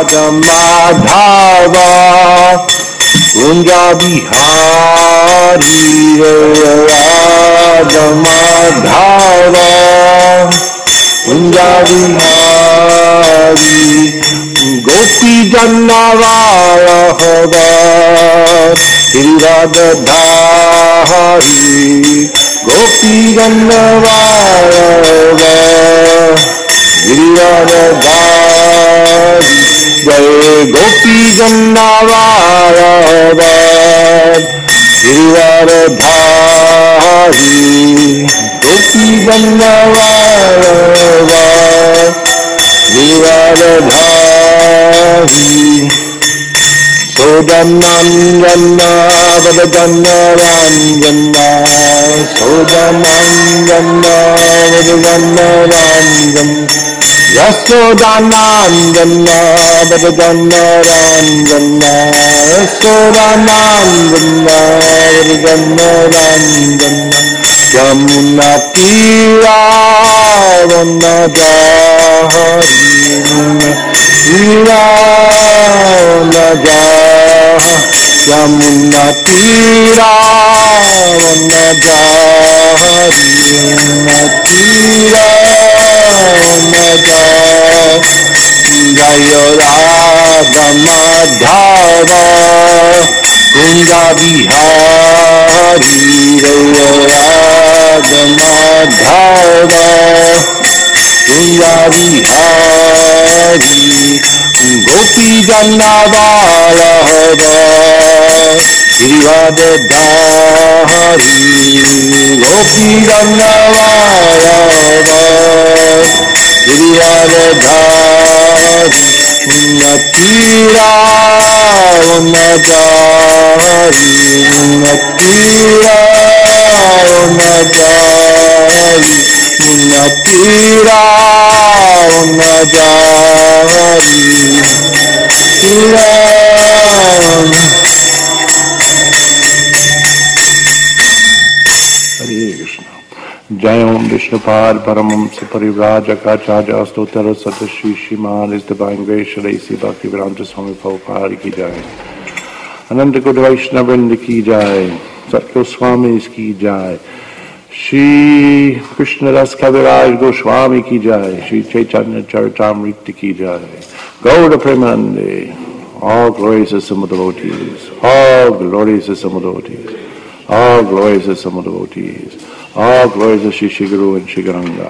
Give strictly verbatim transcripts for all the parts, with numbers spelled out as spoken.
Radha Madhava Kunja Bihari Radha Madhava Kunja Bihari Gopi Jannavara Giridhari Gopi Jannavara Giridhari Jai Gopi Jannavara Giridhari Gopi Jannavara Giridhari Sodanandana Vadajannaranjana Sodanandana Vadajannaranjana Yasodanandana Vadajannaranjana Yasodanandana Vadajannaranjana Yamuna Tira Vanadahari Tira Vanadahari Yamuna Tira Vanadahari Tira Vanadahari Jaya Radha Madhava Kunja Bihari Jaya Radha Madhava Kunja Bihari Gopi Jannavara Giridhari Gopi Jannavara Giridhari Natira Natari Natira Natari Natira Natari Hare Krishna. Jayam Vishnupad Paramamsa Parivrajakachaja Astottara Satashi Shiman His Divine Grace Shri Bhakti Vedanta Swami Prabhupada Ki Jai. Ananda Guru Vaishnavrinda Ki Jai. Sat Goswamis Ki Jai. Shri Krishna Das Kaviraj Goswami Ki Jai. Shri Chaitanya Charitamrita Ki Jai. Gauda Premanande. All glories to some devotees. All glories to some devotees. All glories to some devotees. All glories to Shri Shiguru and Shigaranga.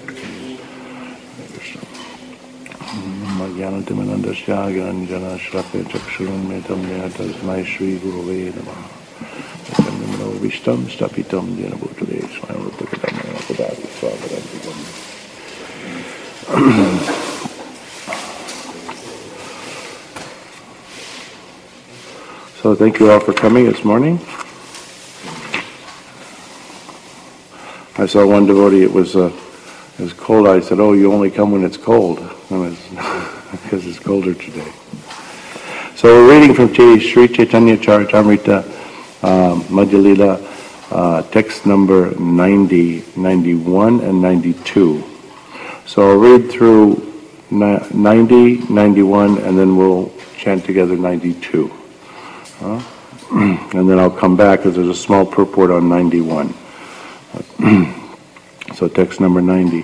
Magyanatimanandasya Gyananjana Shrape Chakshurun Metam Nehatas Mai Shri Gurave Namaha. Nitamnimno Vishtam Stapitam Dyanabhutale Swayamuttakatamaya Padadi Swagadantikam. So thank you all for coming this morning. I saw one devotee, it was, uh, it was cold. I said, oh, you only come when it's cold. And it's because it's colder today. So we're reading from Sri Chaitanya Charitamrita, uh, Madhya Lila, uh, text number ninety, ninety-one, and ninety-two. So I'll read through ninety, ninety-one, and then we'll chant together ninety-two. Uh, and then I'll come back because there's a small purport on ninety-one. So text number ninety.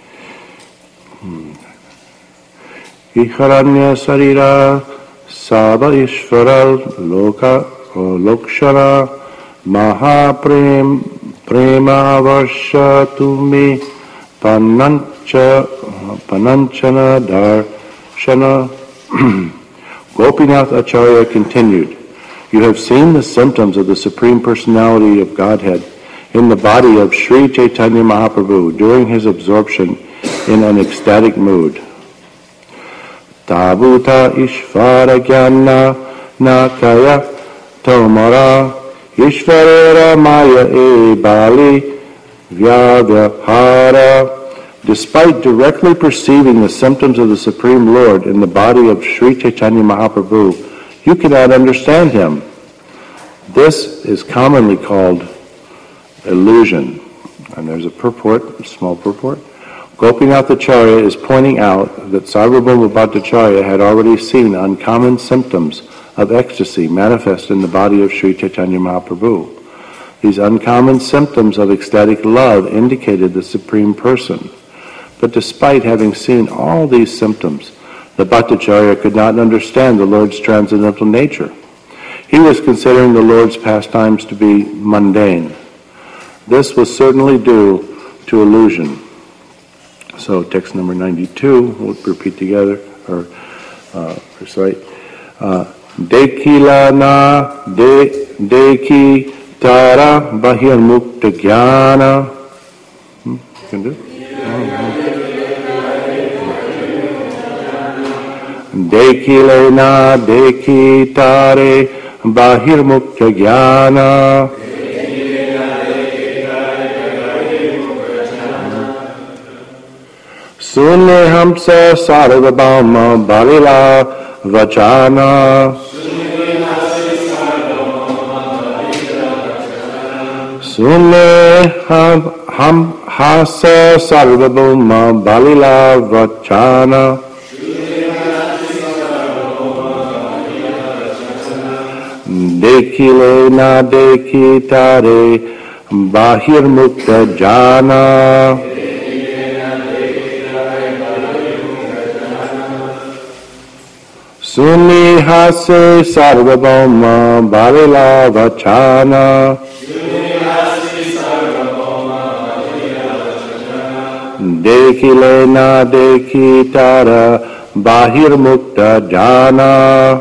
Iharanya sarira Saba Ishvaral Loka Lokshara Mahaprem Prema Varsha Tumi Panancha Pananchana Darshana. Gopinath Acharya continued, you have seen the symptoms of the Supreme Personality of Godhead in the body of Sri Chaitanya Mahaprabhu during his absorption in an ecstatic mood. Tabuta Ishvara Jnana Nakaya Tomara Ishvarera Maya E Bali Vyavahara. Despite directly perceiving the symptoms of the Supreme Lord in the body of Sri Chaitanya Mahaprabhu, you cannot understand him. This is commonly called illusion. And there's a purport, a small purport. Gopinath Acharya is pointing out that Sarvabhauma Bhattacharya had already seen uncommon symptoms of ecstasy manifest in the body of Sri Chaitanya Mahaprabhu. These uncommon symptoms of ecstatic love indicated the Supreme Person. But despite having seen all these symptoms, the Bhattacharya could not understand the Lord's transcendental nature. He was considering the Lord's pastimes to be mundane. This was certainly due to illusion. So text number ninety-two, we'll repeat together, or uh, recite. Uh, Dekila na de deki tara bahir mukta jnana. Hmm? You can do it? Dekile na deki tare bahir mukta jnana. Sunne hamsa sarvabhauma balila vachana. Sunne ham ham hasa sarvabhauma balila vachana. Dekile na deki tare bahir mukta jana. Suni hase sarvabhauma balila vachana. Dekile na deki tara bahir mukta jana.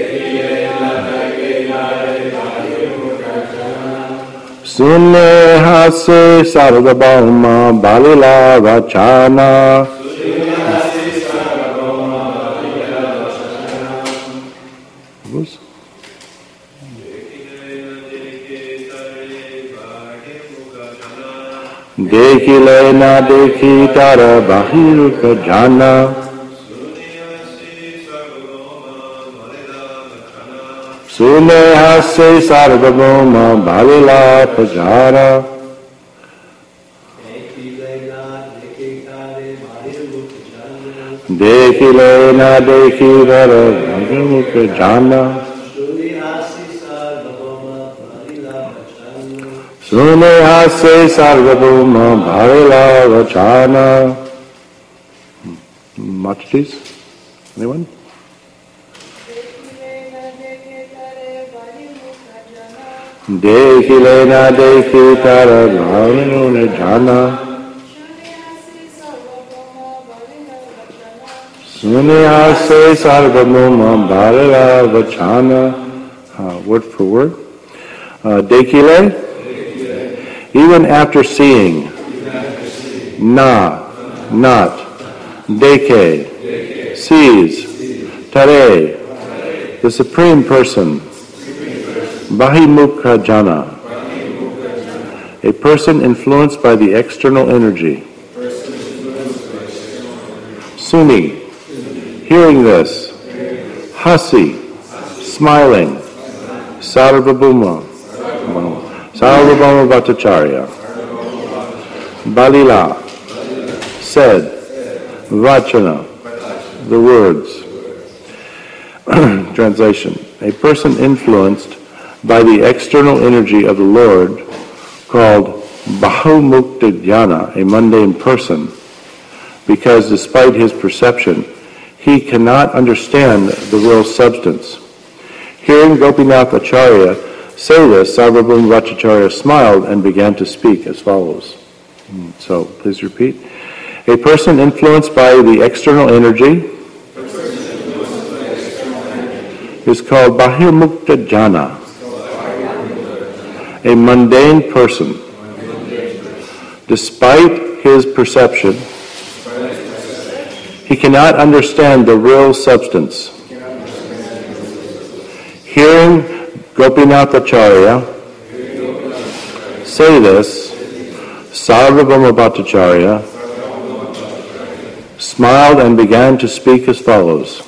Sunne hase sarvabhauma balila vachana. Dekile na dekhi tara bahir ka jana. Sune hase sarvabhauma balila pajara. Dekile na dekhi tara bahir ka jana. Sune hase sarvabhauma bharila vachana. Matatis? Anyone? Dekile na dekhi tara bharila jana. Sune hase sarvabhauma bharila vachana. Word for word. Uh, dekile. Even after seeing, na, not, deke, sees, tare, the Supreme Person, bahimukha jana, a person influenced by the external energy. Suni, hearing this, hasi, smiling, sarvabhauma, Sarvabhauma Bhattacharya, balila, said, vachana, the words. Translation. A person influenced by the external energy of the Lord, called Bahumukta Jnana, a mundane person, because despite his perception, he cannot understand the real substance. Hearing Gopinath Acharya say this, Sarvabhauma Bhattacharya smiled and began to speak as follows. So, please repeat. A person influenced by the external energy is called Bahirmukta Jana, a mundane person. Despite his perception, he cannot understand the real substance. Hearing Gopinath Acharya say this, Sarvabhauma Bhattacharya smiled and began to speak as follows.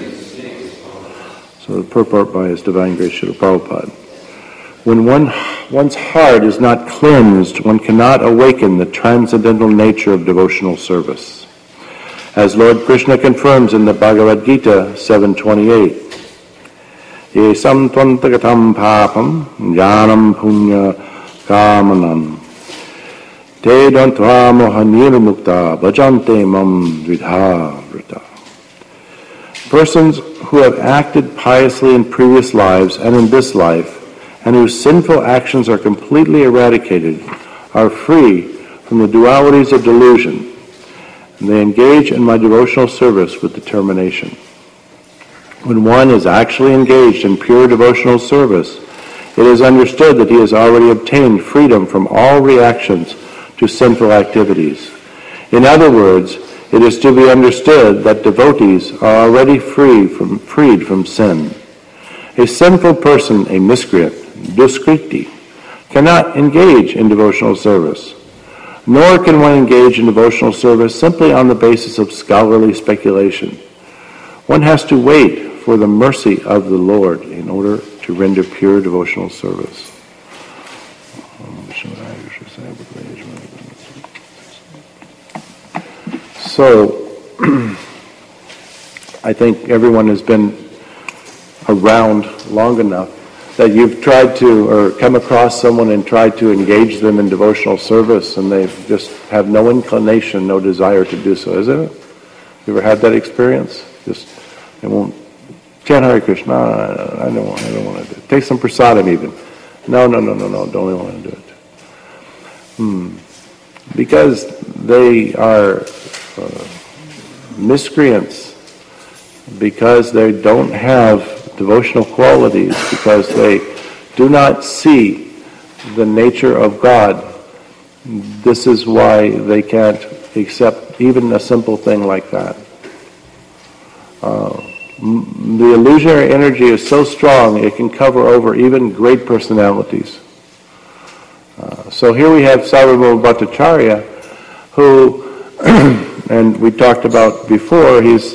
So the purport by His Divine Grace Srila Prabhupada. When one one's heart is not cleansed, one cannot awaken the transcendental nature of devotional service. As Lord Krishna confirms in the Bhagavad Gita seven twenty-eight, Yesam tvantagatam papam jnanam punya kamanam te dantva moha nirmukta bhajante mam vidha vrita. Persons who have acted piously in previous lives and in this life, and whose sinful actions are completely eradicated, are free from the dualities of delusion, and they engage in my devotional service with determination. When one is actually engaged in pure devotional service, it is understood that he has already obtained freedom from all reactions to sinful activities. In other words, it is to be understood that devotees are already free from, freed from sin. A sinful person, a miscreant, duskriti, cannot engage in devotional service, nor can one engage in devotional service simply on the basis of scholarly speculation. One has to wait for the mercy of the Lord in order to render pure devotional service. So, I think everyone has been around long enough that you've tried to, or come across someone and tried to engage them in devotional service, and they just have no inclination, no desire to do so, isn't it? You ever had that experience? Just, they won't, chant Hare Krishna, I don't want, I don't want to do it. Take some prasadam even. No, no, no, no, no, don't even want to do it. Hmm. Because they are uh, miscreants, because they don't have devotional qualities, because they do not see the nature of God. This is why they can't accept even a simple thing like that. Uh, m- the illusionary energy is so strong it can cover over even great personalities. Uh, so here we have Sarvabhauma Bhattacharya, who, and we talked about before, he's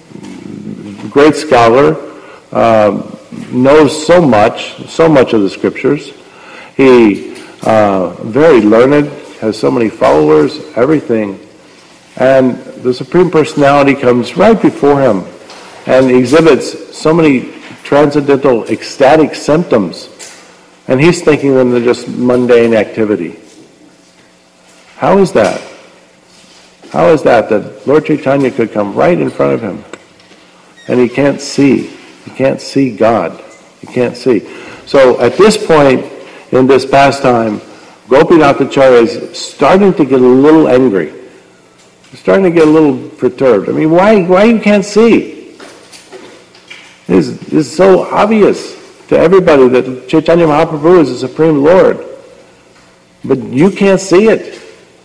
a great scholar, um, knows so much, so much of the scriptures. He, uh, very learned, has so many followers, everything. And the Supreme Personality comes right before him and exhibits so many transcendental ecstatic symptoms. And he's thinking them they're just mundane activity. How is that? How is that that Lord Chaitanya could come right in front of him and he can't see? He can't see God. He can't see. So at this point in this pastime, Gopinathacharya is starting to get a little angry. He's starting to get a little perturbed. I mean, why why you can't see? It's, it's so obvious to everybody that Chaitanya Mahaprabhu is the Supreme Lord. But you can't see it.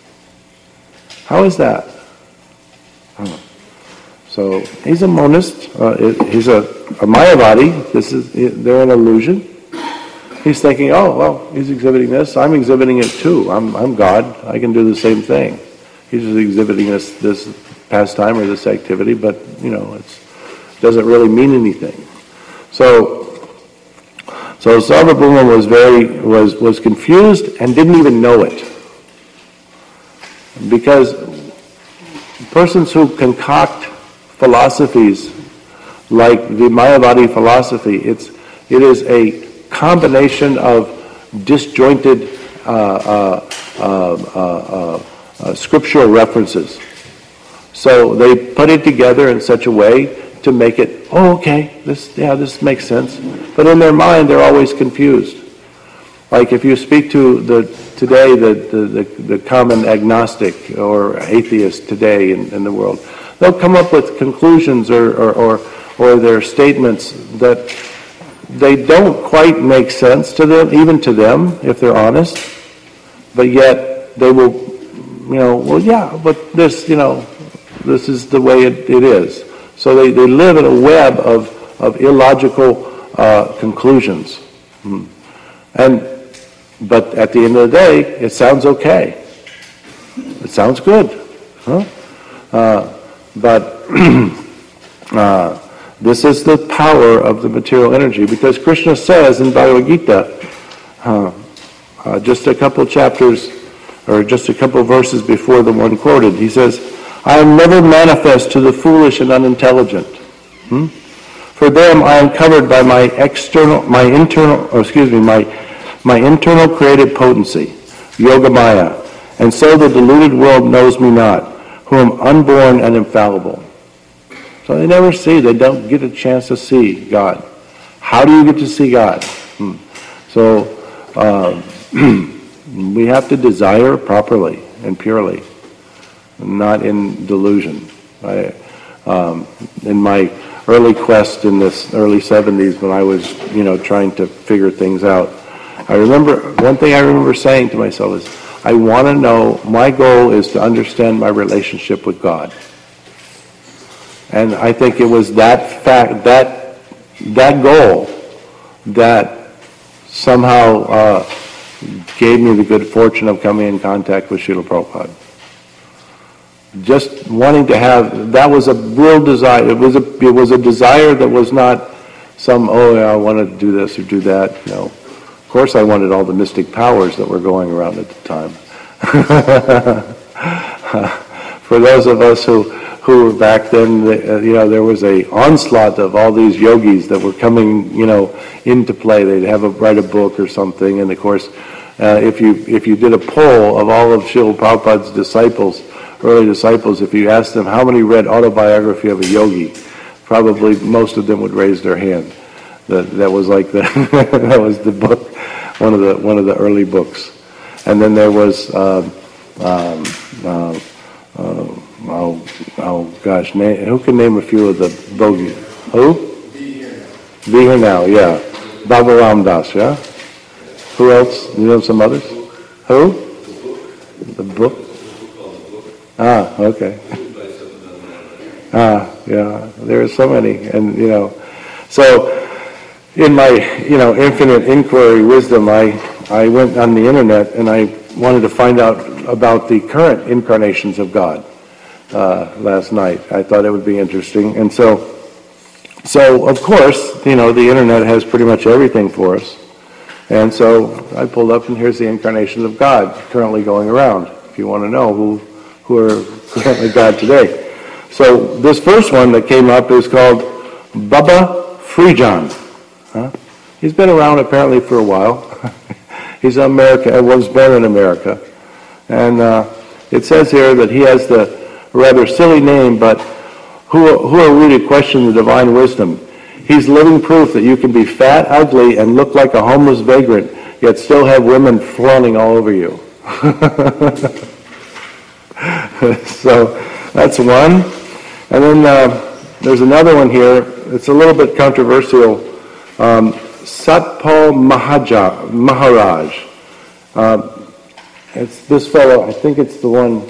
How is that? Oh. So he's a monist. Uh, he's a, a Mayavadi. This is they're an illusion. He's thinking, oh well, he's exhibiting this. I'm exhibiting it too. I'm I'm God. I can do the same thing. He's just exhibiting this this pastime or this activity, but you know, it's doesn't really mean anything. So. So Sarvabhauma was very was was confused and didn't even know it, because persons who concoct philosophies like the Mayavadi philosophy, it's it is a combination of disjointed uh, uh, uh, uh, uh, scriptural references. So they put it together in such a way to make it, oh, okay, this yeah, this makes sense. But in their mind, they're always confused. Like if you speak to the today the the, the, the common agnostic or atheist today in, in the world, they'll come up with conclusions or or, or or their statements that they don't quite make sense to them, even to them, if they're honest. But yet they will, you know, well, yeah, but this, you know, this is the way it, it is. So they, they live in a web of, of illogical uh, conclusions. Hmm. And but at the end of the day, it sounds okay. It sounds good. Huh? Uh, but uh, this is the power of the material energy, because Krishna says in Bhagavad Gita, uh, uh, just a couple chapters, or just a couple verses before the one quoted. He says, I am never manifest to the foolish and unintelligent. Hmm? For them I am covered by my external, my internal, or excuse me, my, my internal creative potency, Yoga Maya, and so the deluded world knows me not, who am unborn and infallible. So they never see, they don't get a chance to see God. How do you get to see God? Hmm. So uh, we have to desire properly and purely, not in delusion. I, um, in my early quest in this early seventies, when I was, you know, trying to figure things out, I remember, one thing I remember saying to myself is, I want to know, my goal is to understand my relationship with God. And I think it was that fact, that that goal that somehow uh, gave me the good fortune of coming in contact with Srila Prabhupada. Just wanting to have, that was a real desire. It was a, it was a desire that was not some, oh, yeah, I want to do this or do that. You know, of course I wanted all the mystic powers that were going around at the time. For those of us who, who were back then, uh, you know, there was a onslaught of all these yogis that were coming, you know, into play. They'd have a, write a book or something, and of course, uh, if you if you did a poll of all of Srila Prabhupada's disciples, early disciples, if you asked them how many read Autobiography of a Yogi, probably most of them would raise their hand. That that was like the that was the book, one of the one of the early books. And then there was um, um, uh, uh, oh oh gosh, name, who can name a few of the bogies? Who? Be Here. Be Here Now, yeah. Baba Ram Das, yeah. Who else? You know some others? Who? The book. Ah, okay. Ah, yeah. There are so many, and you know, so in my you know infinite inquiry wisdom, I I went on the internet and I wanted to find out about the current incarnations of God uh, last night. I thought it would be interesting, and so so of course you know the internet has pretty much everything for us, and so I pulled up and here's the incarnations of God currently going around. If you want to know who. who are currently God today. So this first one that came up is called Baba Frijan. Huh? He's been around apparently for a while. He's America, was born in America. And uh, it says here that he has the rather silly name, but who, who are we to question the divine wisdom? He's living proof that you can be fat, ugly, and look like a homeless vagrant, yet still have women fawning all over you. So that's one. And then uh, there's another one here. It's a little bit controversial. Um, Satpal Mahaja, Maharaj. Uh, it's this fellow, I think it's the one,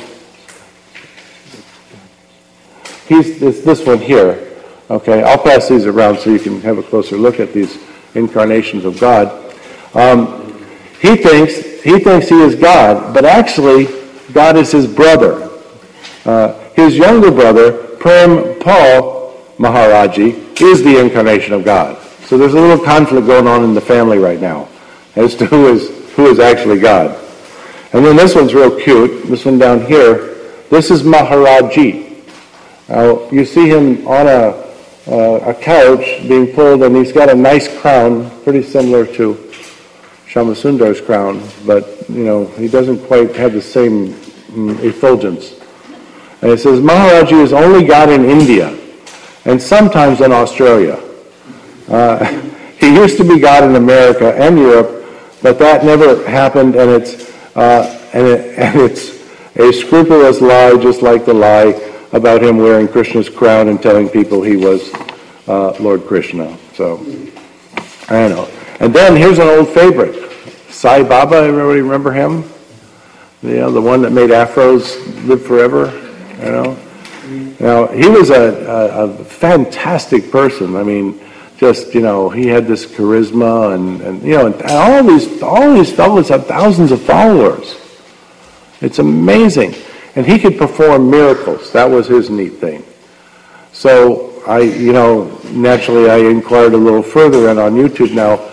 he's it's this one here. Okay, I'll pass these around so you can have a closer look at these incarnations of God. Um, he thinks he thinks he is God, but actually God is his brother. Uh, his younger brother, Prem Paul Maharaji, is the incarnation of God. So there's a little conflict going on in the family right now as to who is who is actually God. And then this one's real cute. This one down here. This is Maharaji. Now you see him on a uh, a couch being pulled, and he's got a nice crown, pretty similar to Shamasundar's crown, but you know he doesn't quite have the same um, effulgence. And it says, Maharaji is only God in India and sometimes in Australia. Uh, he used to be God in America and Europe, but that never happened, and it's uh, and, it, and it's a scrupulous lie, just like the lie about him wearing Krishna's crown and telling people he was uh, Lord Krishna. So, I don't know. And then here's an old favorite, Sai Baba. Everybody remember him? You know, the one that made afros live forever. You know, now he was a, a, a fantastic person. I mean, just you know, he had this charisma, and, and you know, and all these all these fellows have thousands of followers. It's amazing, and he could perform miracles. That was his neat thing. So I, you know, naturally I inquired a little further, and on YouTube now,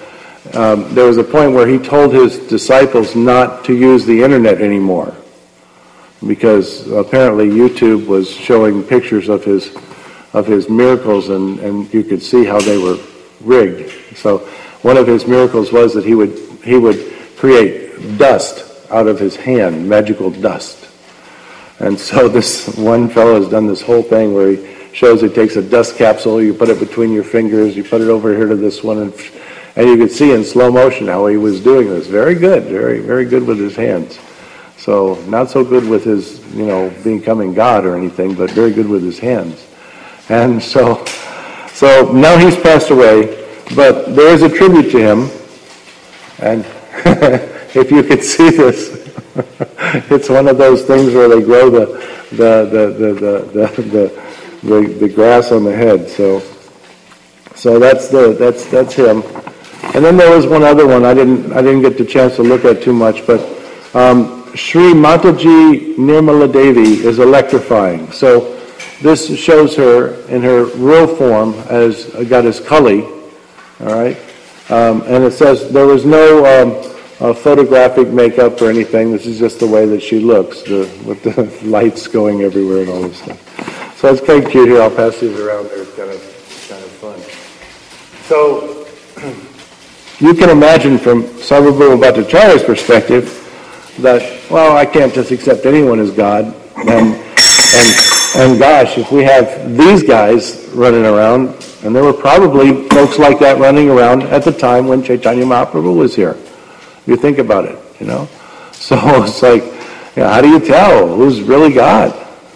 um, there was a point where he told his disciples not to use the internet anymore, because apparently YouTube was showing pictures of his of his miracles, and, and you could see how they were rigged. So one of his miracles was that he would he would create dust out of his hand, magical dust. And so this one fellow has done this whole thing where he shows he takes a dust capsule, you put it between your fingers, you put it over here to this one, and, and you could see in slow motion how he was doing this. Very good, very, very good with his hands. So not so good with his, you know, becoming God or anything, but very good with his hands. And so, so now he's passed away, but there is a tribute to him, and if you could see this, it's one of those things where they grow the the the the the, the, the, the grass on the head. So, so that's the that's that's him. And then there was one other one I didn't I didn't get the chance to look at too much, but um, Sri Mataji Nirmala Devi is electrifying. So this shows her in her real form as Goddess Kali, all right, um, and it says there was no um, uh, photographic makeup or anything. This is just the way that she looks, the, with the lights going everywhere and all this stuff. So it's kind of cute here. I'll pass these around. They're kind of kind of fun. So you can imagine from Sarvabhauma Bhattacharya's perspective that, well, I can't just accept anyone as God, and and and gosh, if we have these guys running around, and there were probably folks like that running around at the time when Chaitanya Mahaprabhu was here. You think about it, you know. So it's like, you know, how do you tell who's really God?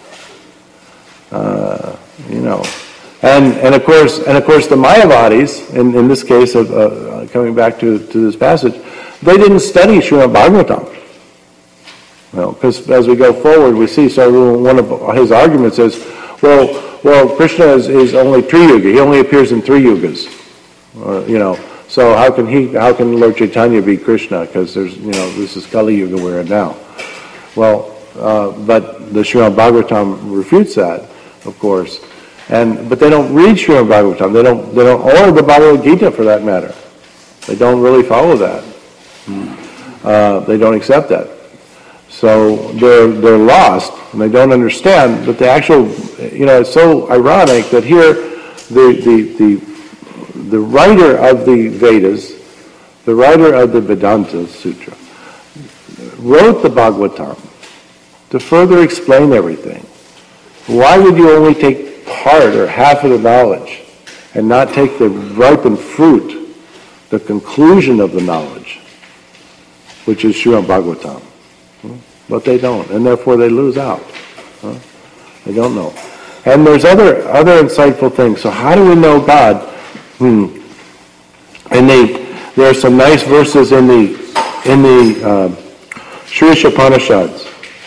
Uh, you know, and and of course, and of course, the Mayavadis, in, in this case of uh, coming back to, to this passage, they didn't study Srimad Bhagavatam. Well, because as we go forward, we see, so one of his arguments is, well, well, Krishna is, is only Tri-yuga. He only appears in three yugas. Uh, you know, so how can he, how can Lord Chaitanya be Krishna? Because there's, you know, this is Kali Yuga we're in now. Well, uh, but the Srimad Bhagavatam refutes that, of course. And but they don't read Srimad Bhagavatam. They don't, they don't, or the Bhagavad Gita for that matter. They don't really follow that. Uh, they don't accept that. So they're they're lost, and they don't understand that the actual, you know, it's so ironic that here the the the the writer of the Vedas, the writer of the Vedanta Sutra, wrote the Bhagavatam to further explain everything. Why would you only take part or half of the knowledge and not take the ripened fruit, the conclusion of the knowledge, which is Srimad Bhagavatam? But they don't, and therefore they lose out. Huh? They don't know. And there's other other insightful things. So how do we know God? Hmm. And they, there are some nice verses in the in the uh, Sri Upanishads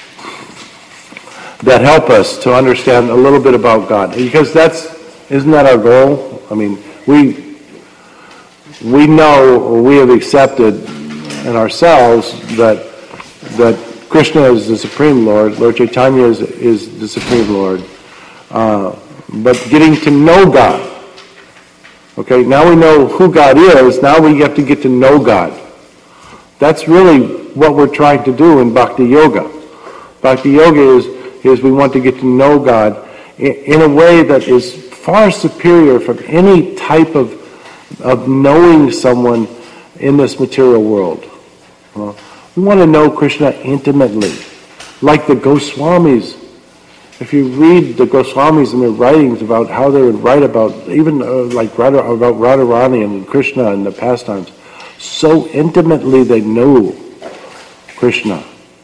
that help us to understand a little bit about God. Because that's, isn't that our goal? I mean, we we know, or we have accepted in ourselves that that Krishna is the Supreme Lord, Lord Chaitanya is, is the Supreme Lord. Uh, but getting to know God. Okay, now we know who God is, now we have to get to know God. That's really what we're trying to do in Bhakti Yoga. Bhakti Yoga is, is we want to get to know God in, in a way that is far superior from any type of, of knowing someone in this material world. Uh, We want to know Krishna intimately, like the Goswamis. If you read the Goswamis and their writings about how they would write about, even uh, like Radha, about Radharani and Krishna and the pastimes, so intimately they knew Krishna.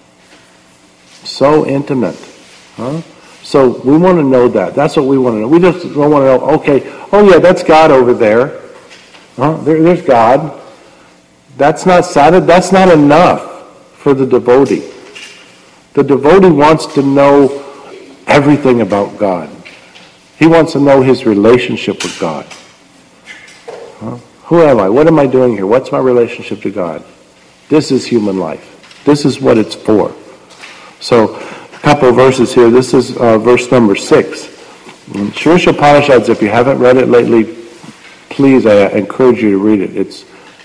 So intimate. Huh? So we want to know that. That's what we want to know. We just don't want to know, okay, oh yeah, that's God over there. Huh? There, there's God. That's not sad. That's not enough for the devotee. The devotee wants to know everything about God. He wants to know his relationship with God. Huh? Who am I? What am I doing here? What's my relationship to God? This is human life. This is what it's for. So, a couple of verses here. This is uh, verse number six. In Sri Upanishads, if you haven't read it lately, please, I encourage you to read it. It's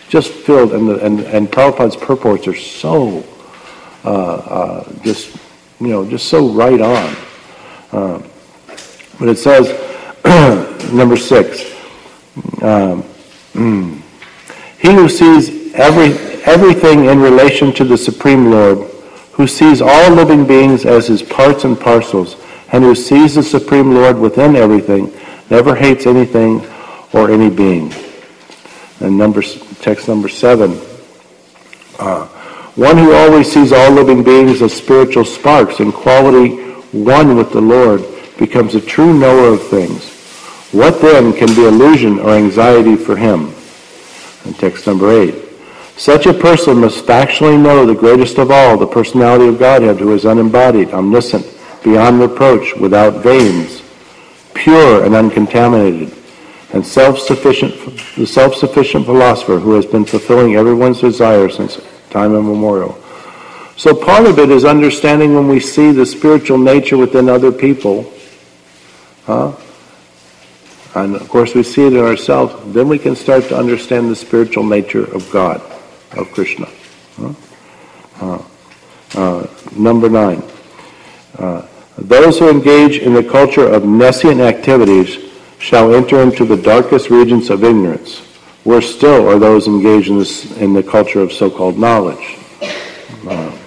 just filled, and the, and and Prabhupada's purports are so uh, uh, just you know just so right on. Uh, but it says number six, um, he who sees every everything in relation to the Supreme Lord, who sees all living beings as his parts and parcels, and who sees the Supreme Lord within everything, never hates anything or any being. And number text number seven, uh, one who always sees all living beings as spiritual sparks in quality one with the Lord becomes a true knower of things. What then can be illusion or anxiety for him? And text number eight, such a person must factually know the greatest of all, the personality of Godhead, who is unembodied, omniscient, beyond reproach, without veins, pure and uncontaminated, and self-sufficient, the self-sufficient philosopher who has been fulfilling everyone's desire since time immemorial. So part of it is understanding when we see the spiritual nature within other people, huh? And of course we see it in ourselves, then we can start to understand the spiritual nature of God, of Krishna. Huh? Uh, uh, number nine. Uh, those who engage in the culture of nescient activities shall enter into the darkest regions of ignorance. Worse still are those engaged in, this, in the culture of so-called knowledge. Uh,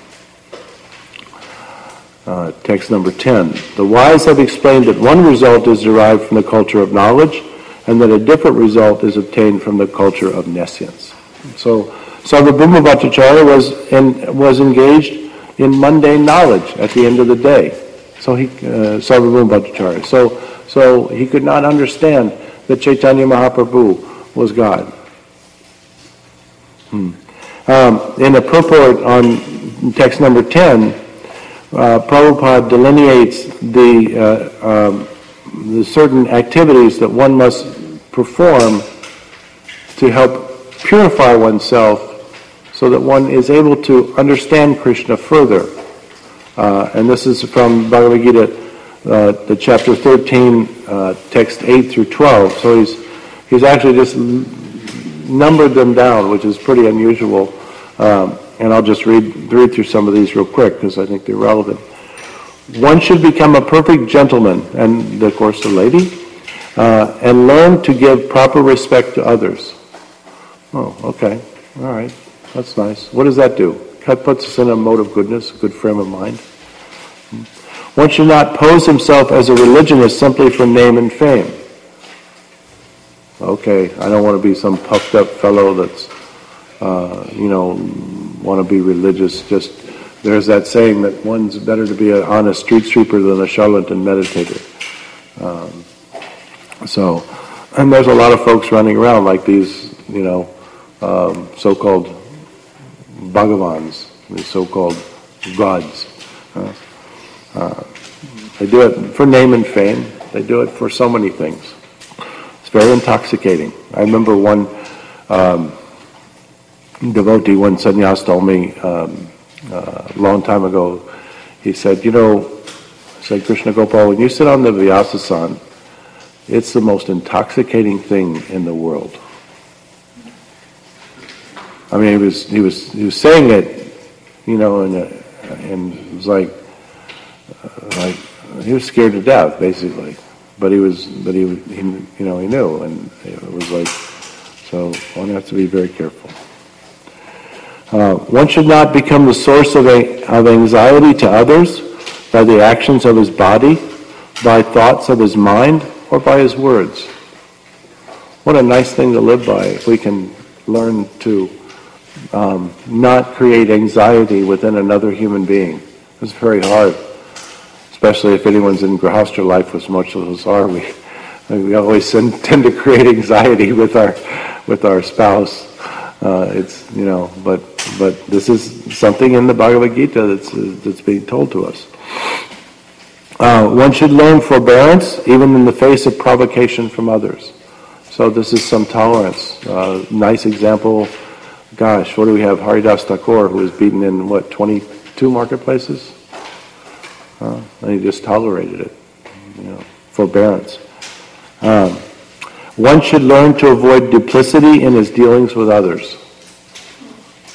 uh, text number ten. The wise have explained that one result is derived from the culture of knowledge, and that a different result is obtained from the culture of nescience. So, Sarvabhauma Bhattacharya was in, was engaged in mundane knowledge at the end of the day. So he, uh, Sarvabhauma Bhattacharya. So, so he could not understand that Chaitanya Mahaprabhu was God. Hmm. Um, in the purport on text number ten, uh, Prabhupada delineates the, uh, um, the certain activities that one must perform to help purify oneself so that one is able to understand Krishna further. Uh, and this is from Bhagavad Gita, uh, the chapter thirteen, uh, text eight through twelve. So he's he's actually just numbered them down, which is pretty unusual. Um, and I'll just read, read through some of these real quick because I think they're relevant. One should become a perfect gentleman, and of course the lady, uh, and learn to give proper respect to others. Oh, okay. All right. That's nice. What does that do? That puts us in a mode of goodness, a good frame of mind. One should not pose himself as a religionist simply for name and fame. Okay, I don't want to be some puffed up fellow that's, uh, you know, want to be religious. Just, there's that saying that one's better to be an honest street sweeper than a charlatan meditator. Um, so, and there's a lot of folks running around like these, you know, um, so-called Bhagavans, these so-called gods. Uh, uh, they do it for name and fame. They do it for so many things. It's very intoxicating. I remember one um, devotee, one sannyas told me um, uh, a long time ago, he said, you know, said Krishna Gopal, when you sit on the Vyasasana, it's the most intoxicating thing in the world. I mean, he was he was he was saying it, you know, and and it was like uh, like he was scared to death, basically. But he was, but he, he you know, he knew, and it was like, so one has to be very careful. Uh, one should not become the source of a, of anxiety to others by the actions of his body, by thoughts of his mind, or by his words. What a nice thing to live by if we can learn to um, not create anxiety within another human being. It's very hard, especially if anyone's in Grihastha life, which most of us are. We we always tend to create anxiety with our with our spouse. Uh, it's you know, but but this is something in the Bhagavad Gita that's uh, that's being told to us. Uh, one should learn forbearance even in the face of provocation from others. So this is some tolerance. Uh, nice example. Gosh, what do we have? Haridas Thakur, who was beaten in what twenty-two marketplaces, uh, and he just tolerated it. You know, forbearance. Um, one should learn to avoid duplicity in his dealings with others.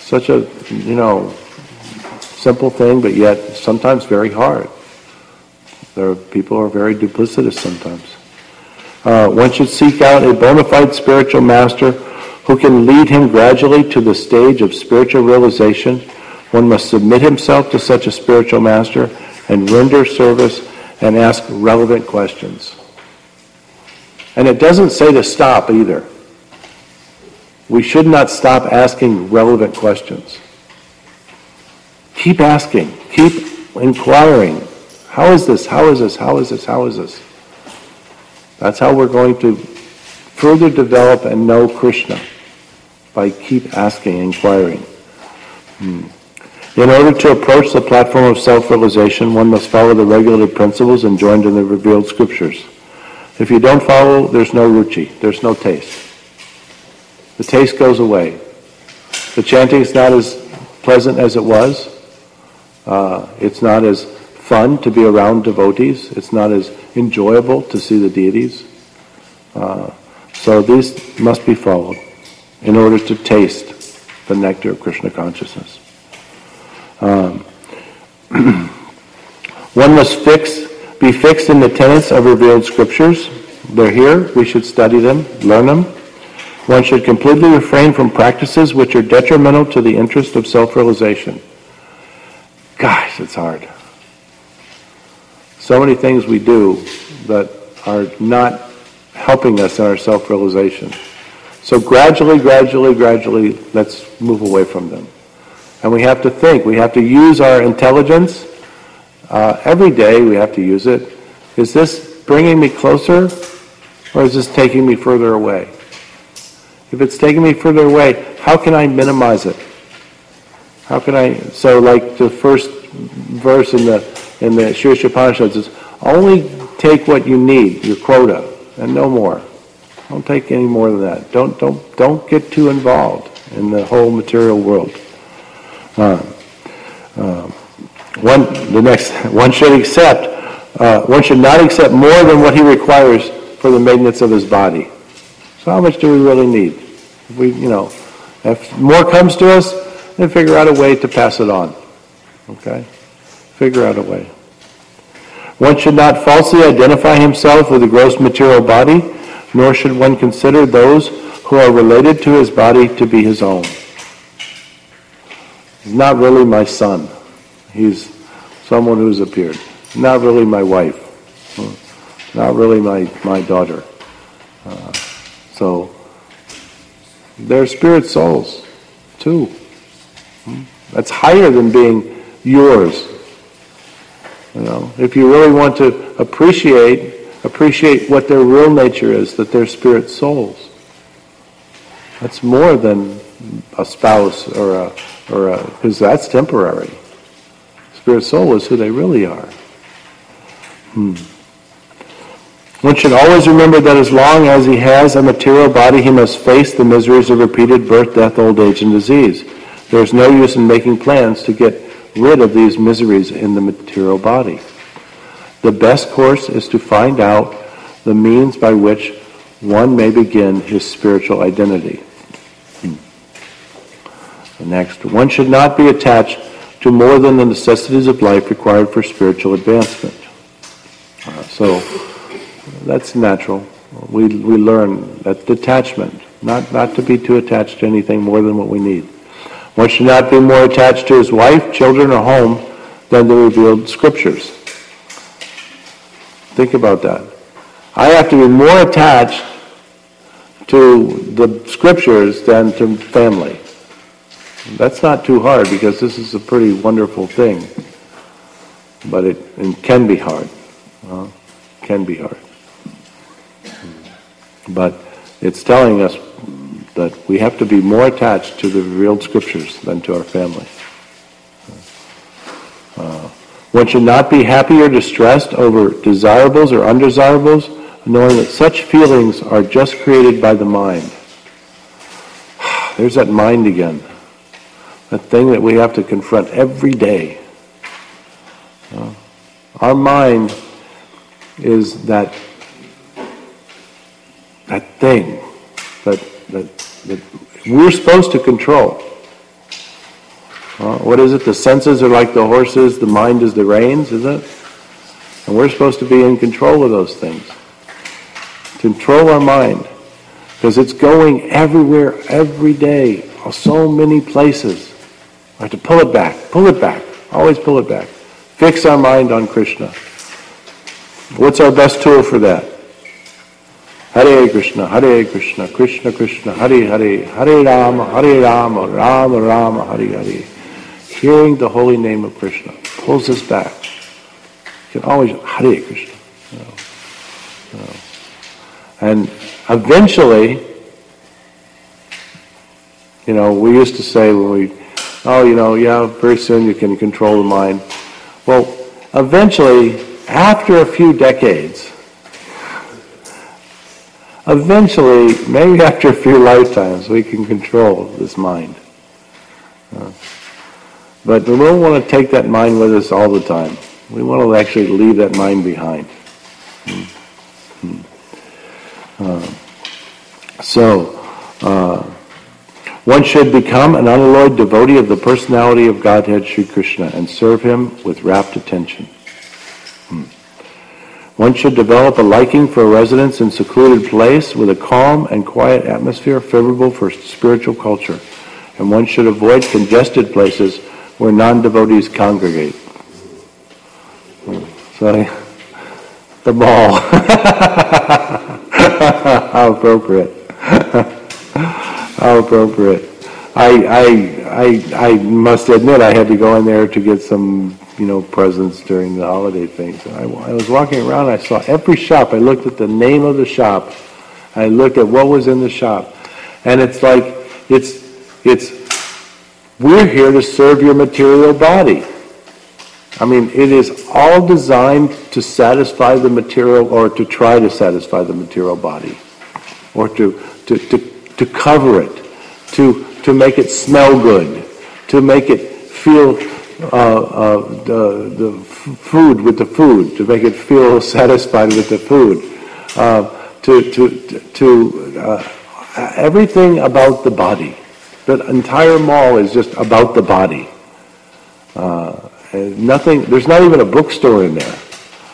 Such a, you know, simple thing, but yet sometimes very hard. There are people who are very duplicitous sometimes. Uh, one should seek out a bona fide spiritual master who can lead him gradually to the stage of spiritual realization. One must submit himself to such a spiritual master and render service and ask relevant questions. And it doesn't say to stop either. We should not stop asking relevant questions. Keep asking. Keep inquiring. How is this? How is this? How is this? How is this? That's how we're going to further develop and know Krishna, by keep asking, inquiring. Hmm. In order to approach the platform of self-realization, one must follow the regulated principles enjoined in the revealed scriptures. If you don't follow, there's no ruchi, there's no taste. The taste goes away. The chanting is not as pleasant as it was. Uh, it's not as fun to be around devotees. It's not as enjoyable to see the deities. Uh, so these must be followed in order to taste the nectar of Krishna consciousness. Um, one must fix, be fixed in the tenets of revealed scriptures. They're here. We should study them, learn them. One should completely refrain from practices which are detrimental to the interest of self-realization. Gosh, it's hard. So many things we do that are not helping us in our self-realization. So gradually, gradually, gradually, let's move away from them. And we have to think. We have to use our intelligence. Uh, every day we have to use it. Is this bringing me closer, or is this taking me further away? If it's taking me further away, how can I minimize it? How can I, so like the first verse in the in the Sri Upanishads is, only take what you need, your quota, and no more. Don't take any more than that. Don't don't don't get too involved in the whole material world. Uh, uh, one the next one should accept uh, one should not accept more than what he requires for the maintenance of his body. So how much do we really need? If we, you know, if more comes to us, then figure out a way to pass it on. Okay? Figure out a way. One should not falsely identify himself with the gross material body, nor should one consider those who are related to his body to be his own. He's not really my son. He's someone who's appeared. Not really my wife. Not really my, my daughter. Uh, so, they're spirit souls, too. That's higher than being yours. You know, if you really want to appreciate, appreciate what their real nature is, that they're spirit souls. That's more than a spouse or a, or a, because that's temporary. Spirit soul is who they really are. Hmm. One should always remember that as long as he has a material body, he must face the miseries of repeated birth, death, old age, and disease. There is no use in making plans to get rid of these miseries in the material body. The best course is to find out the means by which one may begin his spiritual identity. Hmm. Next, one should not be attached to more than the necessities of life required for spiritual advancement. Uh, so, that's natural. We we learn that detachment, not, not to be too attached to anything more than what we need. One should not be more attached to his wife, children, or home than the revealed scriptures. Think about that. I have to be more attached to the scriptures than to family. That's not too hard because this is a pretty wonderful thing. But it, it can be hard. Uh, can be hard. But it's telling us that we have to be more attached to the revealed scriptures than to our family. Uh, one should not be happy or distressed over desirables or undesirables, knowing that such feelings are just created by the mind. There's that mind again. That thing that we have to confront every day. Uh, our mind is that that thing that, that, that we're supposed to control. Uh, what is it? The senses are like the horses, the mind is the reins, is it? And we're supposed to be in control of those things. Control our mind. Because it's going everywhere, every day, so many places. We have to pull it back, pull it back, always pull it back. Fix our mind on Krishna. What's our best tool for that? Hare Krishna, Hare Krishna, Krishna Krishna, Hare Hare, Hare Rama, Hare Rama, Rama Rama, Hare Hare. Hearing the holy name of Krishna pulls us back. You can always, Hare Krishna. You know, you know. And eventually, you know, we used to say when we, oh, you know, yeah, very soon you can control the mind. Well, eventually, after a few decades, eventually, maybe after a few lifetimes, we can control this mind. Uh, but we don't want to take that mind with us all the time. We want to actually leave that mind behind. Mm-hmm. Uh, so, uh, one should become an unalloyed devotee of the personality of Godhead Sri Krishna and serve him with rapt attention. Hmm. One should develop a liking for a residence in a secluded place with a calm and quiet atmosphere favorable for spiritual culture. And one should avoid congested places where non-devotees congregate. Hmm. So, the mall. How appropriate. How appropriate. I, I I I must admit I had to go in there to get some, you know, presents during the holiday things. I, I was walking around, I saw every shop. I looked at the name of the shop. I looked at what was in the shop. And it's like, it's, it's, we're here to serve your material body. I mean, it is all designed to satisfy the material, or to try to satisfy the material body, or to to to, to cover it, to to make it smell good, to make it feel uh, uh, the the f- food with the food, to make it feel satisfied with the food, uh, to to to uh, everything about the body. The entire mall is just about the body. Uh, Nothing. There's not even a bookstore in there.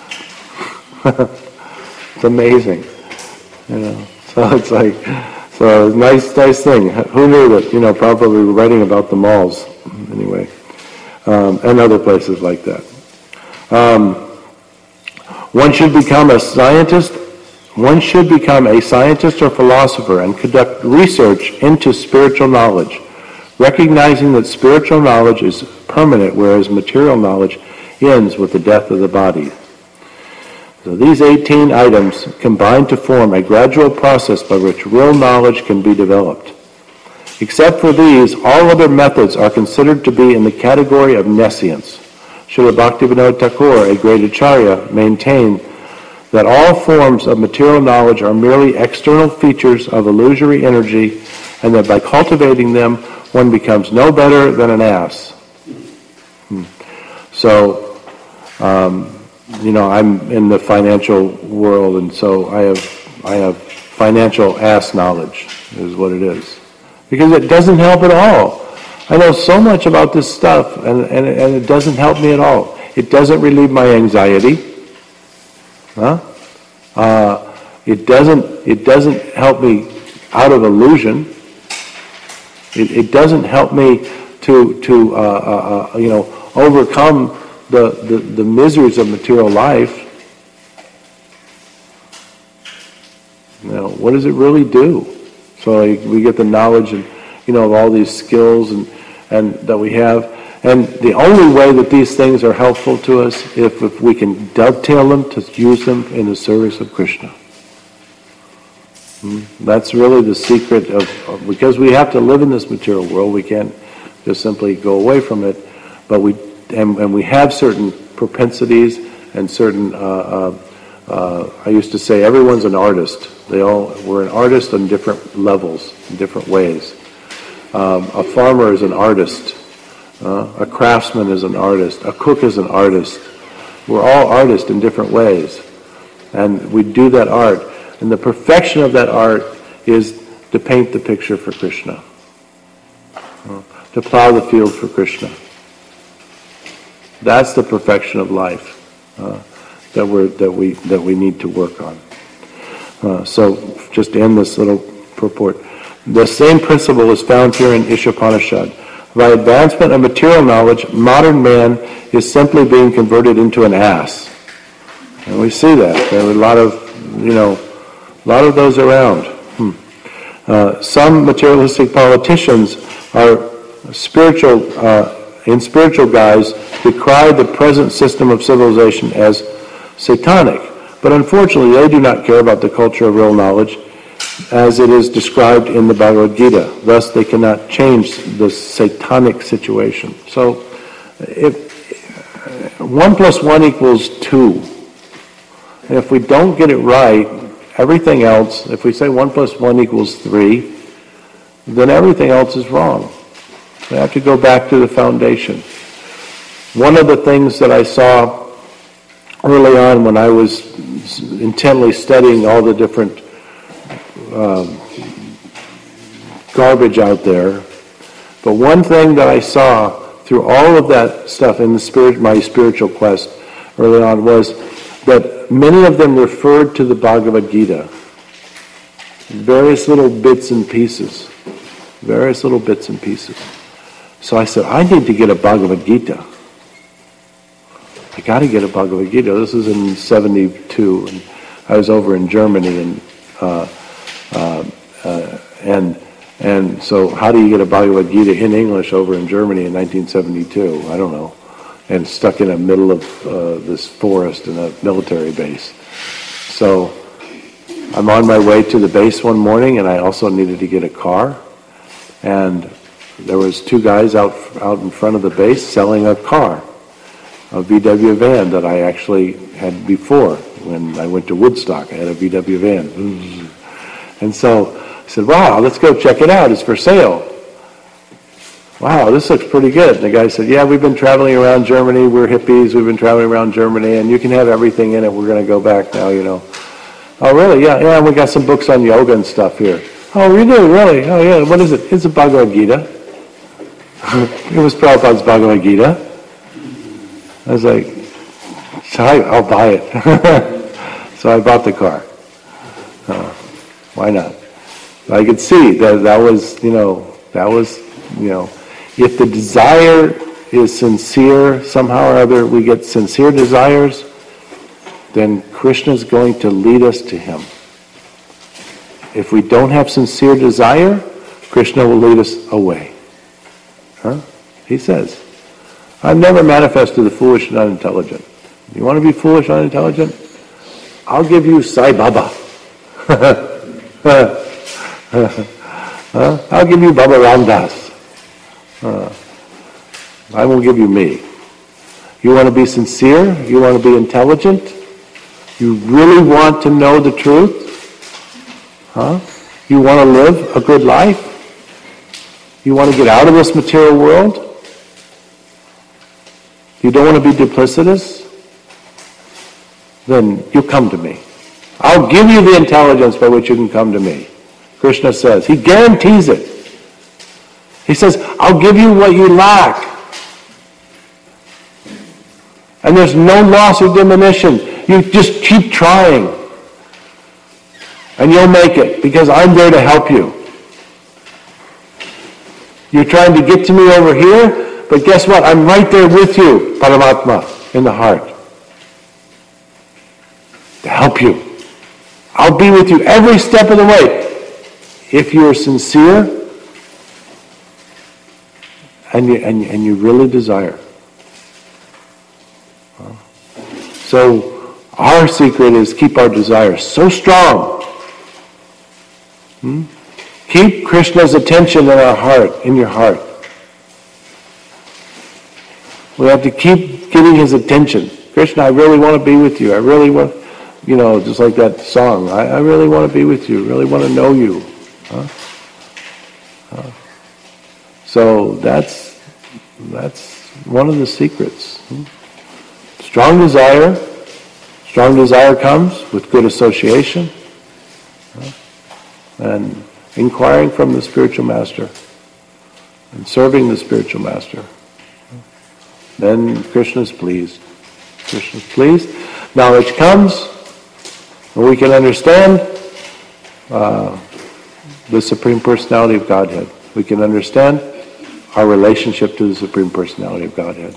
It's amazing, you know. So it's like, so nice, nice thing. Who knew that? You know, probably writing about the malls, anyway, um, and other places like that. Um, one should become a scientist. One should become a scientist or philosopher and conduct research into spiritual knowledge, recognizing that spiritual knowledge is permanent, whereas material knowledge ends with the death of the body. So these eighteen items combine to form a gradual process by which real knowledge can be developed. Except for these, all other methods are considered to be in the category of nescience. Srila Bhaktivinoda Thakur, a great acharya, maintained that all forms of material knowledge are merely external features of illusory energy, and that by cultivating them, one becomes no better than an ass. Hmm. So, um, you know, I'm in the financial world, and so I have I have financial ass knowledge, is what it is. Because it doesn't help at all. I know so much about this stuff, and, and, and it doesn't help me at all. It doesn't relieve my anxiety. Huh? Uh, it doesn't it doesn't help me out of illusion. It, it doesn't help me to to uh, uh, uh, you know overcome the, the, the miseries of material life. You know, what does it really do? So like, we get the knowledge and you know of all these skills and and that we have, and the only way that these things are helpful to us if if we can dovetail them to use them in the service of Krishna. That's really the secret of, of, because we have to live in this material world, we can't just simply go away from it, but we, and, and we have certain propensities and certain, uh, uh, uh, I used to say everyone's an artist. They all, we're an artist on different levels, in different ways. Um, a farmer is an artist. Uh, a craftsman is an artist. A cook is an artist. We're all artists in different ways. And we do that art. And the perfection of that art is to paint the picture for Krishna. to plow the field for Krishna. That's the perfection of life uh, that we're that we that we need to work on. Uh, so, just to end this little purport, the same principle is found here in Ishopanishad. By advancement of material knowledge, modern man is simply being converted into an ass, and we see that there are a lot of you know a lot of those around. Hmm. Uh, some materialistic politicians are spiritual. Uh, in spiritual guise, decry the present system of civilization as satanic. But unfortunately, they do not care about the culture of real knowledge as it is described in the Bhagavad Gita. Thus, they cannot change the satanic situation. So, if one plus one equals two, and if we don't get it right, everything else, if we say one plus one equals three, then everything else is wrong. We have to go back to the foundation. One of the things that I saw early on when I was intently studying all the different um, garbage out there, but one thing that I saw through all of that stuff in the spirit, my spiritual quest early on was that many of them referred to the Bhagavad Gita. Various little bits and pieces. Various little bits and pieces. So I said, I need to get a Bhagavad Gita. I got to get a Bhagavad Gita. This is in seventy-two, and I was over in Germany, and uh, uh, uh, and and so how do you get a Bhagavad Gita in English over in Germany in nineteen seventy-two? I don't know, and stuck in the middle of uh, this forest in a military base. So I'm on my way to the base one morning, and I also needed to get a car, and there was two guys out out in front of the base selling a car, a V W van that I actually had before when I went to Woodstock. I had a V W van. And so I said, wow, let's go check it out. It's for sale. Wow, this looks pretty good. And the guy said, yeah, we've been traveling around Germany. We're hippies. We've been traveling around Germany, and you can have everything in it. We're going to go back now, you know. Oh, really? Yeah, yeah, we got some books on yoga and stuff here. Oh, we do? Really? Oh, yeah. What is it? It's a Bhagavad Gita. It was Prabhupada's Bhagavad Gita. I was like, so I, I'll buy it. So I bought the car. Uh, why not? I could see that that was, you know, that was, you know, if the desire is sincere, somehow or other we get sincere desires, then Krishna's going to lead us to him. If we don't have sincere desire, Krishna will lead us away. Huh? He says, I've never manifested the foolish and unintelligent. You want to be foolish and unintelligent? I'll give you Sai Baba. huh? I'll give you Baba Ramdas. Uh, I will give you me. You want to be sincere? You want to be intelligent? You really want to know the truth? Huh? You want to live a good life? You want to get out of this material world? You don't want to be duplicitous? Then you come to me. I'll give you the intelligence by which you can come to me. Krishna says. He guarantees it. He says, I'll give you what you lack. And there's no loss or diminution. You just keep trying. And you'll make it, because I'm there to help you. You're trying to get to me over here, but guess what? I'm right there with you, Paramatma, in the heart. To help you. I'll be with you every step of the way. If you're sincere and you, and, and you really desire. So our secret is keep our desires so strong. Hmm? Keep Krishna's attention in our heart, in your heart. We have to keep getting his attention. Krishna, I really want to be with you. I really want, you know, just like that song. I, I really want to be with you. Really want to know you. Huh? Huh? So that's that's one of the secrets. Hmm? Strong desire. Strong desire comes with good association. Huh? And inquiring from the spiritual master. and serving the spiritual master. Then Krishna is pleased. Krishna is pleased. Knowledge comes, and we can understand uh, the Supreme Personality of Godhead. We can understand our relationship to the Supreme Personality of Godhead.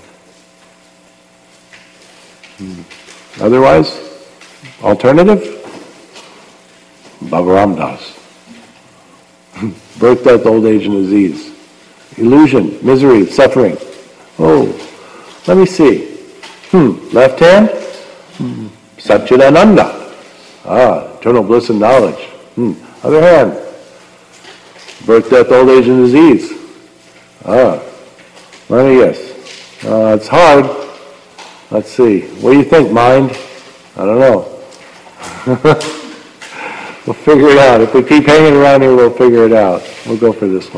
Hmm. Otherwise, alternative, Bhavaram Das. Birth, death, old age, and disease. Illusion, misery, suffering. Oh, let me see. Hmm, left hand? Hmm. Satchidananda. Ah, eternal bliss and knowledge. Hmm. Other hand. Birth, death, old age, and disease. Ah, let me guess. Uh, it's hard. Let's see. What do you think, mind? I don't know. We'll figure it out. If we keep hanging around here, we'll figure it out. We'll go for this one.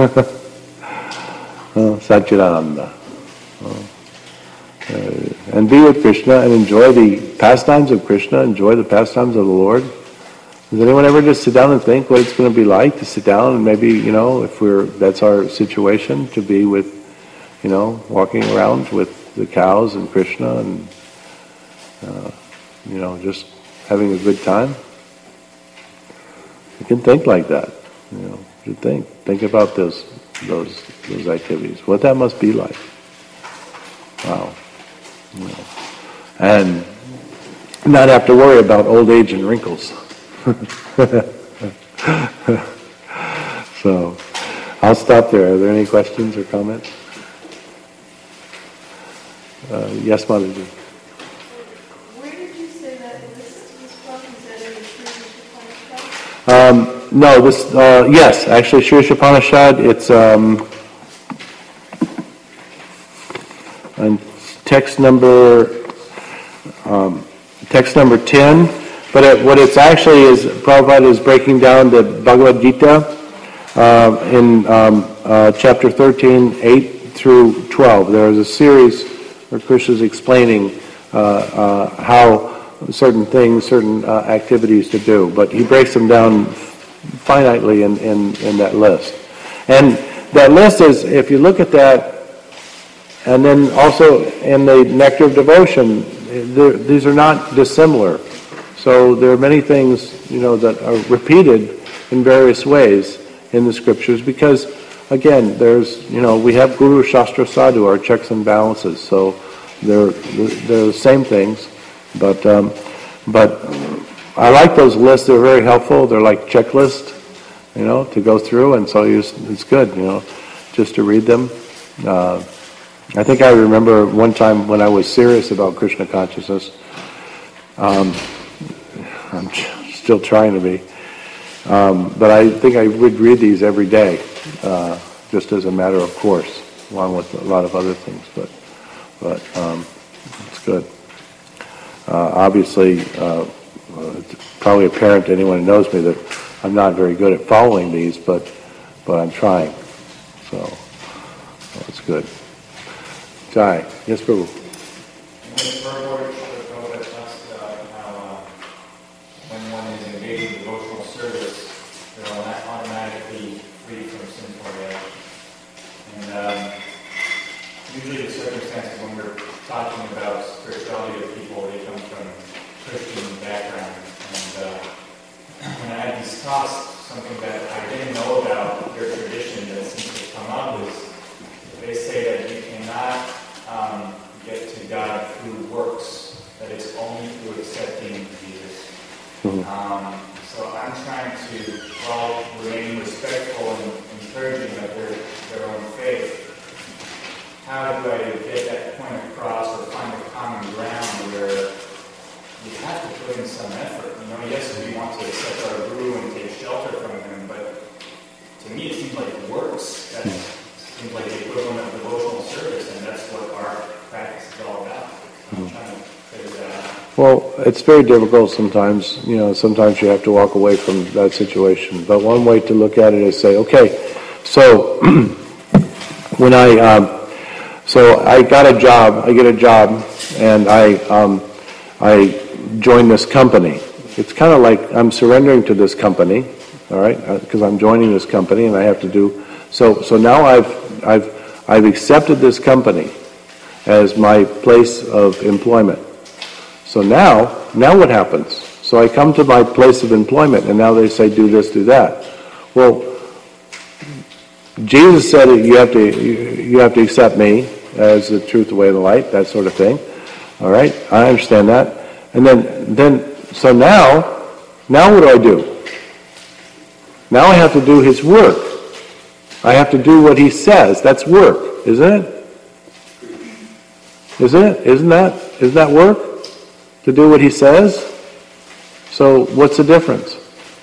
uh, Satchidananda. Uh, uh, and be with Krishna and enjoy the pastimes of Krishna, enjoy the pastimes of the Lord. Does anyone ever just sit down and think what it's going to be like to sit down and maybe, you know, if we're, that's our situation, to be with, you know, walking around with the cows and Krishna and, uh, you know, just having a good time? You can think like that, you know, you think. Think about those, those, those activities. What that must be like. Wow. You know. And not have to worry about old age and wrinkles. So, I'll stop there. Are there any questions or comments? Uh, yes, Mataji. Where did you say that list was from? Is that in the Sri Upanishad? Um, no, this, uh, yes, actually, Sri Upanishad, it's um, and text number, um, text number ten. But it, what it's actually is, Prabhupada is breaking down the Bhagavad Gita uh, in um, uh, chapter thirteen, eight through twelve. There is a series where Krishna is explaining uh, uh, how certain things, certain uh, activities to do. But he breaks them down finitely in, in, in that list. And that list is, if you look at that, and then also in the Nectar of Devotion, these are not dissimilar. So there are many things, you know, that are repeated in various ways in the scriptures because, again, there's, you know, we have Guru, Shastra, Sadhu, our checks and balances. So they're they're the same things, but um, but I like those lists. They're very helpful. They're like checklists, you know, to go through, and so it's good, you know, just to read them. Uh, I think I remember one time when I was serious about Krishna consciousness. Um, I'm still trying to be. Um, but I think I would read these every day, uh, just as a matter of course, along with a lot of other things. But but um, it's good. Uh, obviously, uh, it's probably apparent to anyone who knows me that I'm not very good at following these, but but I'm trying. So, so it's good. Jai. Yes, Prabhu. Usually the circumstances when we're talking about spirituality of people, they come from Christian background. And uh, when I had these talks, something that I didn't know about their tradition that seems to come up is they say that you cannot um, get to God through works, that it's only through accepting Jesus. Mm-hmm. Um, so I'm trying to, while remaining respectful and encouraging of their, their own faith, how do I get that point across or find a common ground where we have to put in some effort? You know, yes, we want to accept our guru and take shelter from him, but to me it seems like it works. That seems like the equivalent of devotional service, and that's what our practice is all about. I'm trying to figure that out. Well, it's very difficult sometimes. You know, sometimes you have to walk away from that situation. But one way to look at it is say, okay, so when I... Um, So I got a job, I get a job, and I um, I join this company. It's kind of like I'm surrendering to this company, all right, because I'm joining this company and I have to do, so so now I've, I've, I've accepted this company as my place of employment. So now, now what happens? So I come to my place of employment and now they say do this, do that. Well, Jesus said that you have to, you, you have to accept me as the truth, the way, and the light, that sort of thing. All right, I understand that. And then, then, so now, now what do I do? Now I have to do his work. I have to do what he says. That's work, isn't it? Isn't it? Isn't that, isn't that work? To do what he says? So what's the difference?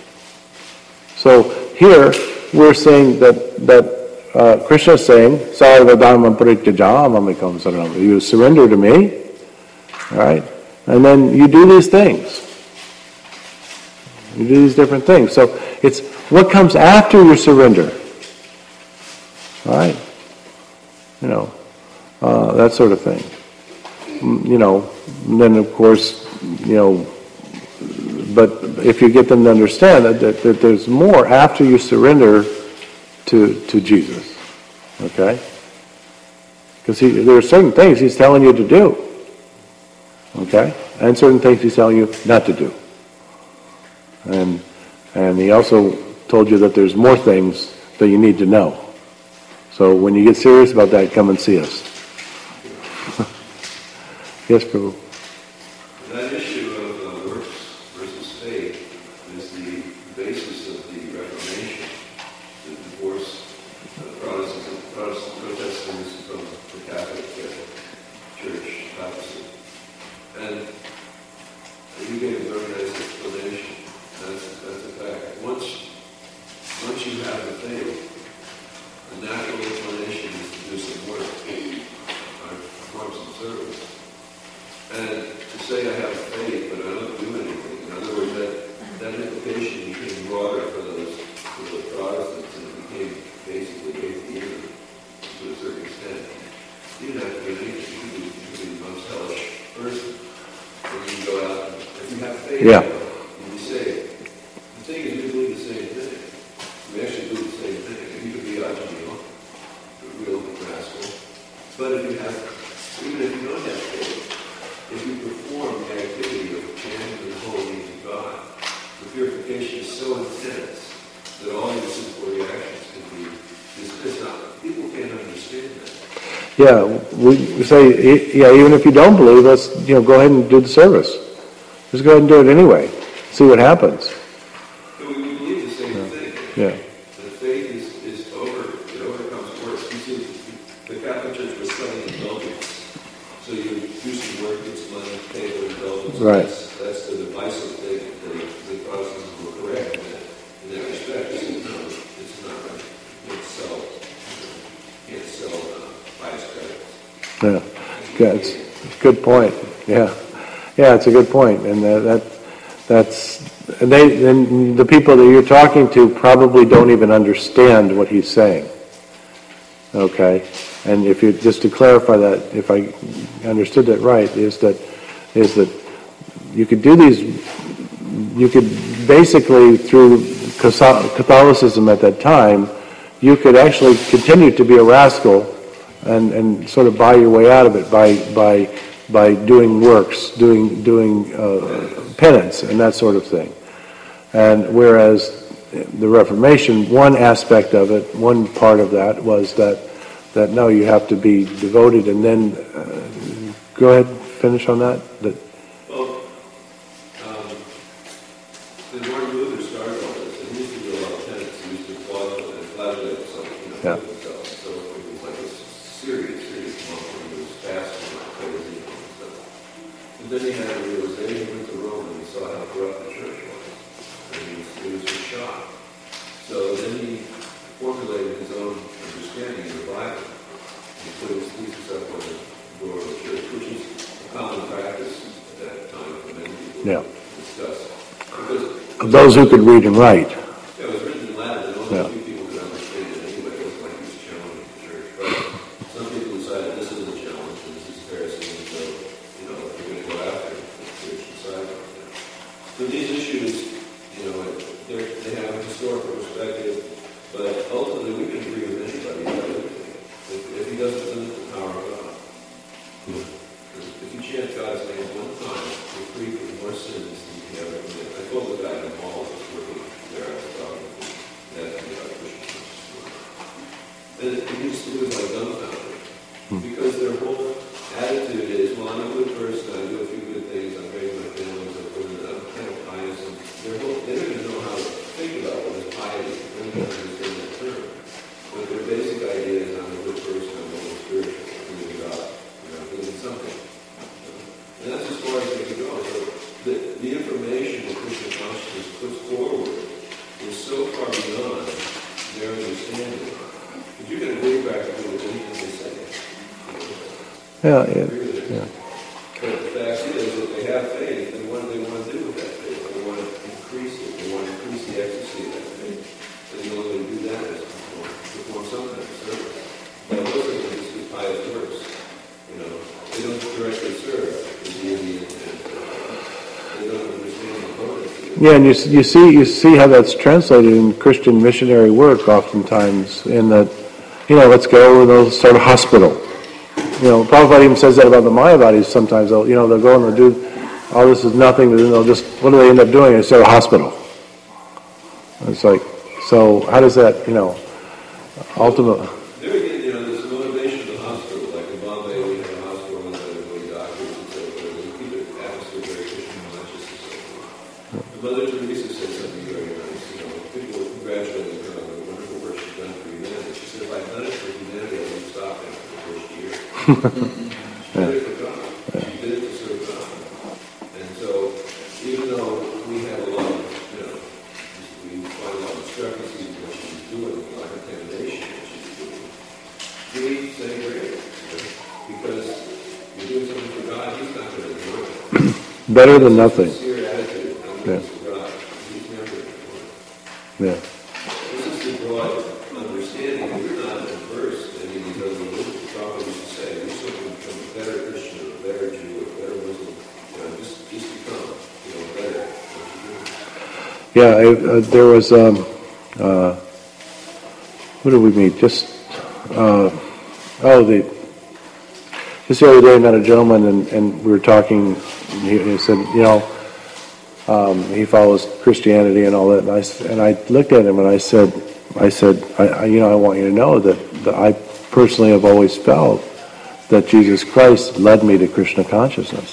So here, we're saying that, that uh, Krishna is saying, Sarvadharma parityaja, you surrender to me, all right? And then you do these things. You do these different things. So it's what comes after your surrender. All right? You know, uh, that sort of thing. You know, and then of course, you know, but if you get them to understand that, that, that there's more after you surrender to to Jesus. Okay? Because there are certain things he's telling you to do. Okay? And certain things he's telling you not to do. And and he also told you that there's more things that you need to know. So when you get serious about that, come and see us. Yes, Prabhu. That issue of uh, works versus faith is the basis of the Reformation, the divorce of Protestants, Protestant Protestants from the Catholic uh, Church opposite. And you gave a very nice explanation. That's, that's a fact. Once, once you have the faith, the natural inclination is to do some work, or perform some service. And to say I have faith, but I don't do anything. In other words, that, that implication became broader for those, for the Protestants, and it became basically atheism to a certain extent. You didn't have to do anything. You could be, you could be the most hellish person. And you can go out, and if you have faith, Yeah. you'll be saved. The thing is, we believe the same thing. We actually do the same thing. And you could be Ajamil, a real rascal. But if you have, even if you don't have faith, if you perform the activity of chanting the holy name of God, the purification is so intense that all your simple reactions can be dismissed. Now, people can't understand that. Yeah, we say, yeah, even if you don't believe us, you know, go ahead and do the service. Just go ahead and do it anyway. See what happens. But we, we believe the same Yeah. thing. Yeah. The faith is, is over. It overcomes works. You see, the Catholic Church was selling indulgence. So you do some work, get some money, pay for indulgence. Right. That's, that's the divisive thing. The, the Protestants were correct in that, in that respect. They said, no, it's not right. You can't sell, you can't sell uh, vice credits. Yeah. Yeah, it's a good point. Yeah. Yeah, it's a good point. And uh, that that's and they and the people that you're talking to probably don't even understand what he's saying. Okay? And if you just to clarify that, if I understood that right, is that is that you could do these, you could basically through Catholicism at that time, you could actually continue to be a rascal and, and sort of buy your way out of it by by by doing works, doing doing uh, penance and that sort of thing. And whereas the Reformation, one aspect of it, one part of that was that. That no, you have to be devoted, and then uh, go ahead, finish on that. That Well, um, when Martin Luther started all this, and he used to do a lot of penance, he used to flagellate and flagellate himself, you know, Yeah. with himself. So it was like a serious, serious monk when he was fasting like crazy and stuff. And then he had a realization, he went to Rome and he saw how corrupt the church was. And he was, it was a shock. So then he formulated his own understanding of the Bible. He put his thesis up on the door of the church, which is a common practice at that time for many people Yeah. to discuss. Because those who could read and write. yeah, it was written in Latin, and only Yeah. a few people could understand it anyway. It wasn't like he was challenging the church. But some people decided this is a challenge, and this is heresy, and so, you know, they're going to go after the church decide on that. So these issues, you know, they're, they have historical And it used to do it like dumbfounded. Because their whole attitude is, well, I'm a good person, I do a few good things, I'm raising my family, I'm good, I'm kind of pious. And their whole, they don't even know how to think about what is piety. They don't even understand that term. But their basic idea is, I'm a good person, I'm a little spiritual, I'm believe in God, you know, I believe in something. And that's as far as they can go. So the, the information that Krishna consciousness puts forward is so far beyond their understanding. But you can agree practically with anything they say. Yeah, yeah, yeah. But the fact is that they have faith, and what do they want to do with that faith? They want to increase it. They want to increase the ecstasy of that faith. And the only way to do that is to perform, perform some kind of service. But most of them just do pious works. You know, they don't directly serve the deity, and they don't understand the potency. Yeah, and you you see you see how that's translated in Christian missionary work oftentimes. In that, you know, let's go and they'll start a hospital. You know, Prabhupada even says that about the Mayavadis sometimes. They'll, you know, they'll go and they'll do, oh, this is nothing, they'll just, what do they end up doing? They start a hospital. It's like, so how does that, you know, ultimately... There again, you know, this motivation of the hospital, like in Bombay, we have a hospital and everybody doctors and so forth, and keep it atmosphere very Christian conscious and so forth. But Mother Teresa said something very nice, you know, people congratulating her on the wonderful work she's done for humanity. She said, if I'd done it for humanity, I would stop after the first year. She did it for God. She did it to serve God. And so, even though we have a lot of, you know, we find a lot of discrepancies in what she's doing, a lot of contamination in what she's doing, we say great. You know, because you're doing something for God, He's not going to ignore it. Better than nothing. Sincere attitude, I'm doing this for God. He's never going to ignore it. Yeah. This is the broad understanding. We're not adverse to any of these other religions. Probably used to say, we're still going to become a better Christian, or a better Jew, or a better Muslim. You know, just, just become, you know, better what you do. Yeah, I, uh, there was, um, uh, who did we meet? Just, uh, oh, the, just the other day I met a gentleman and, and we were talking, he, he said, you know, um, he follows Christianity and all that, and I, s- and I looked at him and I said, I said, I, I, you know, I want you to know that, that I personally have always felt that Jesus Christ led me to Krishna consciousness.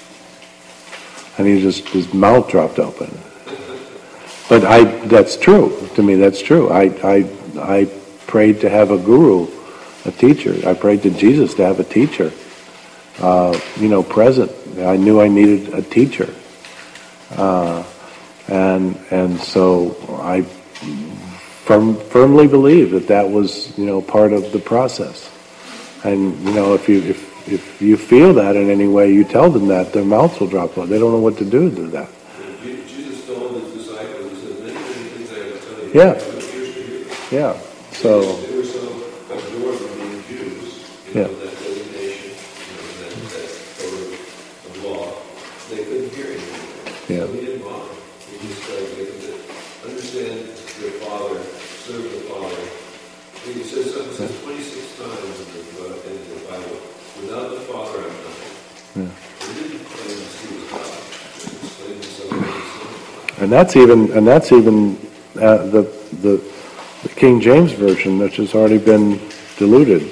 And he just, his mouth dropped open. But I, that's true. To me, that's true. I, I, I prayed to have a guru, a teacher. I prayed to Jesus to have a teacher, uh, you know, present. I knew I needed a teacher. Uh, and, and so I firm, firmly believe that that was, you know, part of the process. And, you know, if you, if, if you feel that in any way, you tell them that, their mouths will drop off. They don't know what to do to that. Jesus told his disciples, he said, many, many things I have to tell you. Yeah. but ears to hear. Yeah. So, They were so absorbed in being Jews, you Yeah. know, that designation, you know, that, that code of law, they couldn't hear anything. Yeah. So he didn't bother. He just tried to get them to understand your Father, serve the Father. And he says something, says twenty-six times in the, uh, in the Bible, without the Father, I'm nothing. yeah. He didn't claim to see the God. He explained himself as the Son. And that's even, and that's even uh, the, the the King James version, which has already been diluted.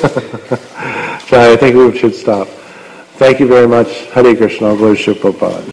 So I think we should stop. Thank you very much. Hare Krishna. Glory to Prabhupada.